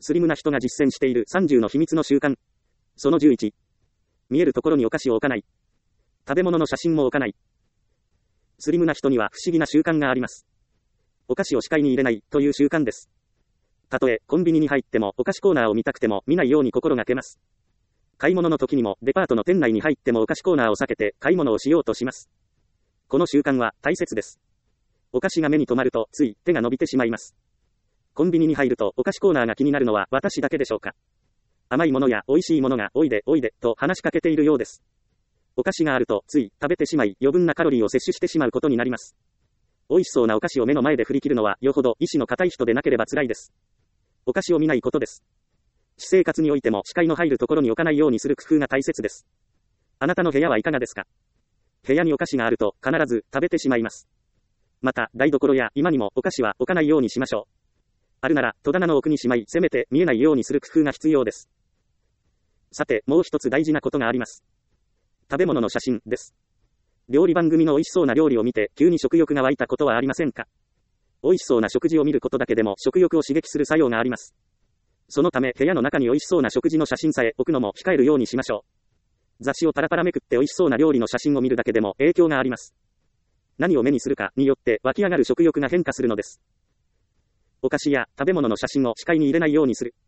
スリムな人が実践している30の秘密の習慣。その11。見えるところにお菓子を置かない。食べ物の写真も置かない。スリムな人には不思議な習慣があります。お菓子を視界に入れないという習慣です。たとえコンビニに入ってもお菓子コーナーを見たくても見ないように心がけます。買い物の時にもデパートの店内に入ってもお菓子コーナーを避けて買い物をしようとします。この習慣は大切です。お菓子が目に留まるとつい手が伸びてしまいます。コンビニに入るとお菓子コーナーが気になるのは私だけでしょうか。甘いものや美味しいものがおいでおいでと話しかけているようです。お菓子があるとつい食べてしまい余分なカロリーを摂取してしまうことになります。美味しそうなお菓子を目の前で振り切るのはよほど意志の固い人でなければ辛いです。お菓子を見ないことです。私生活においても視界の入るところに置かないようにする工夫が大切です。あなたの部屋はいかがですか？部屋にお菓子があると必ず食べてしまいます。また台所や居間にもお菓子は置かないようにしましょう。あるなら戸棚の奥にしまいせめて見えないようにする工夫が必要です。さてもう一つ大事なことがあります。食べ物の写真です。料理番組の美味しそうな料理を見て急に食欲が湧いたことはありませんか？美味しそうな食事を見ることだけでも食欲を刺激する作用があります。そのため部屋の中に美味しそうな食事の写真さえ置くのも控えるようにしましょう。雑誌をパラパラめくって美味しそうな料理の写真を見るだけでも影響があります。何を目にするかによって湧き上がる食欲が変化するのです。お菓子や食べ物の写真を視界に入れないようにする。